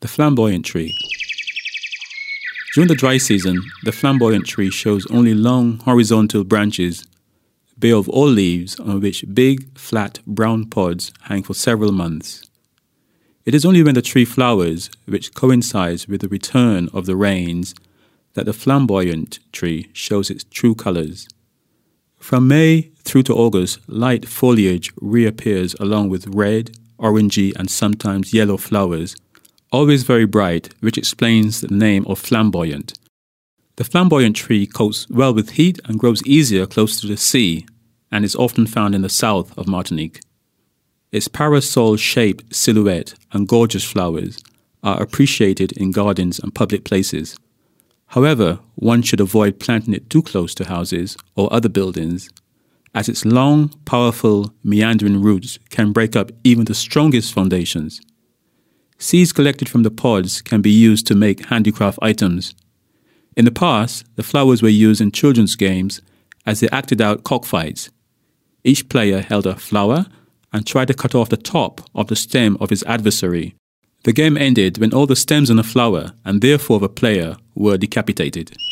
The flamboyant tree. During the dry season, the flamboyant tree shows only long horizontal branches, bare of all leaves, on which big, flat, brown pods hang for several months. It is only when the tree flowers, which coincides with the return of the rains, that the flamboyant tree shows its true colors. From May through to August, light foliage reappears along with red, orangey, and sometimes yellow flowers, always very bright, which explains the name of flamboyant. The flamboyant tree copes well with heat and grows easier close to the sea, and is often found in the south of Martinique. Its parasol-shaped silhouette and gorgeous flowers are appreciated in gardens and public places. However, one should avoid planting it too close to houses or other buildings, as its long, powerful, meandering roots can break up even the strongest foundations. Seeds collected from the pods can be used to make handicraft items. In the past, the flowers were used in children's games as they acted out cockfights. Each player held a flower and tried to cut off the top of the stem of his adversary. The game ended when all the stems on the flower, and therefore the player, were decapitated.